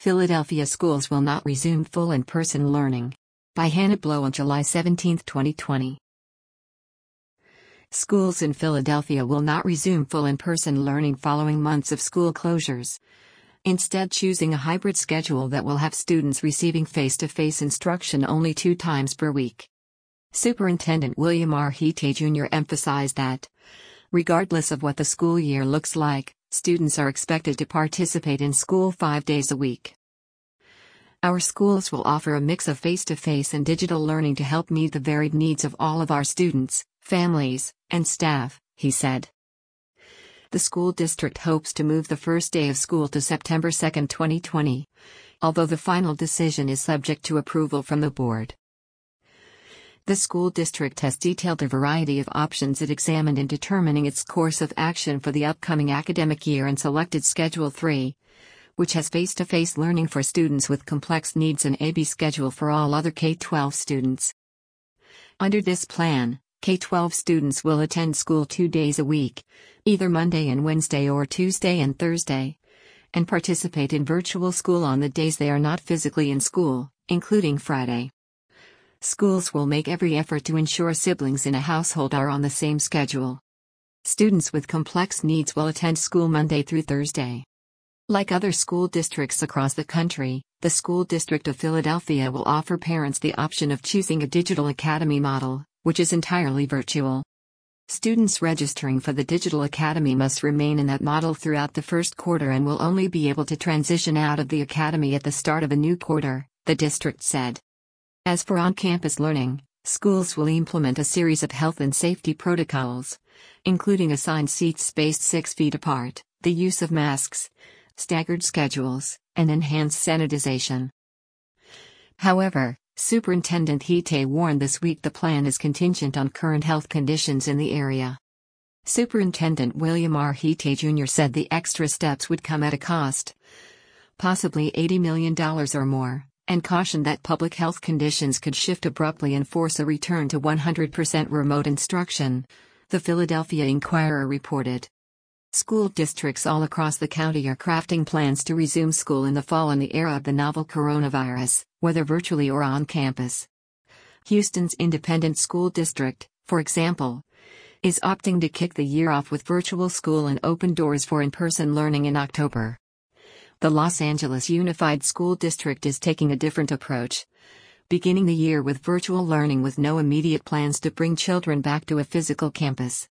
Philadelphia schools will not resume full in-person learning. By Hannah Blow on July 17, 2020. Schools in Philadelphia will not resume full in-person learning following months of school closures, instead choosing a hybrid schedule that will have students receiving face-to-face instruction only 2 times per week. Superintendent William R. Hite Jr. emphasized that, regardless of what the school year looks like, students are expected to participate in school 5 days a week. Our schools will offer a mix of face-to-face and digital learning to help meet the varied needs of all of our students, families, and staff, he said. The school district hopes to move the first day of school to September 2, 2020, although the final decision is subject to approval from the board. The school district has detailed a variety of options it examined in determining its course of action for the upcoming academic year and selected Schedule 3, which has face-to-face learning for students with complex needs and AB schedule for all other K-12 students. Under this plan, K-12 students will attend school 2 days a week, either Monday and Wednesday or Tuesday and Thursday, and participate in virtual school on the days they are not physically in school, including Friday. Schools will make every effort to ensure siblings in a household are on the same schedule. Students with complex needs will attend school Monday through Thursday. Like other school districts across the country, the School District of Philadelphia will offer parents the option of choosing a digital academy model, which is entirely virtual. Students registering for the Digital Academy must remain in that model throughout the first quarter and will only be able to transition out of the academy at the start of a new quarter, the district said. As for on-campus learning, schools will implement a series of health and safety protocols, including assigned seats spaced 6 feet apart, the use of masks, staggered schedules, and enhanced sanitization. However, Superintendent Hite warned this week the plan is contingent on current health conditions in the area. Superintendent William R. Hite Jr. said the extra steps would come at a cost, possibly $80 million or more, and cautioned that public health conditions could shift abruptly and force a return to 100% remote instruction, the Philadelphia Inquirer reported. School districts all across the county are crafting plans to resume school in the fall in the era of the novel coronavirus, whether virtually or on campus. Houston's Independent School District, for example, is opting to kick the year off with virtual school and open doors for in-person learning in October. The Los Angeles Unified School District is taking a different approach, beginning the year with virtual learning with no immediate plans to bring children back to a physical campus.